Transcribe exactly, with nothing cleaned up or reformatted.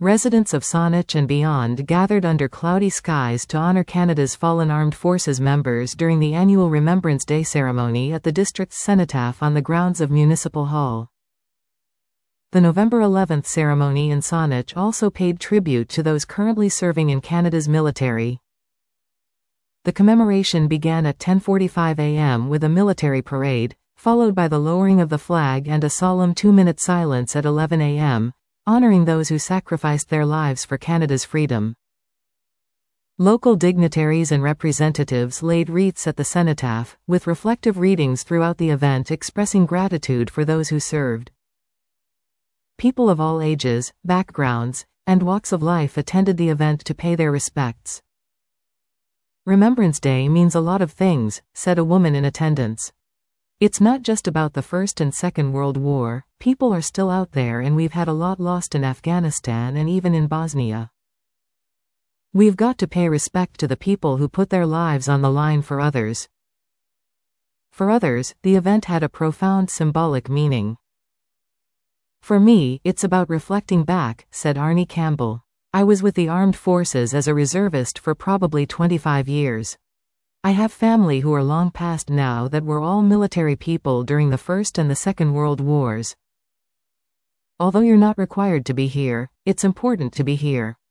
Residents of Saanich and beyond gathered under cloudy skies to honor Canada's fallen armed forces members during the annual Remembrance Day ceremony at the district's cenotaph on the grounds of Municipal Hall. The November eleventh ceremony in Saanich also paid tribute to those currently serving in Canada's military. The commemoration began at ten forty-five a m with a military parade, followed by the lowering of the flag and a solemn two-minute silence at eleven a m, honoring those who sacrificed their lives for Canada's freedom. Local dignitaries and representatives laid wreaths at the cenotaph, with reflective readings throughout the event expressing gratitude for those who served. People of all ages, backgrounds, and walks of life attended the event to pay their respects. Remembrance Day means a lot of things, said a woman in attendance. It's not just about the First and Second World War, people are still out there and we've had a lot lost in Afghanistan and even in Bosnia. We've got to pay respect to the people who put their lives on the line for others. For others, the event had a profound symbolic meaning. For me, it's about reflecting back, said Arnie Campbell. I was with the armed forces as a reservist for probably twenty-five years. I have family who are long past now that were all military people during the First and the Second World Wars. Although you're not required to be here, it's important to be here.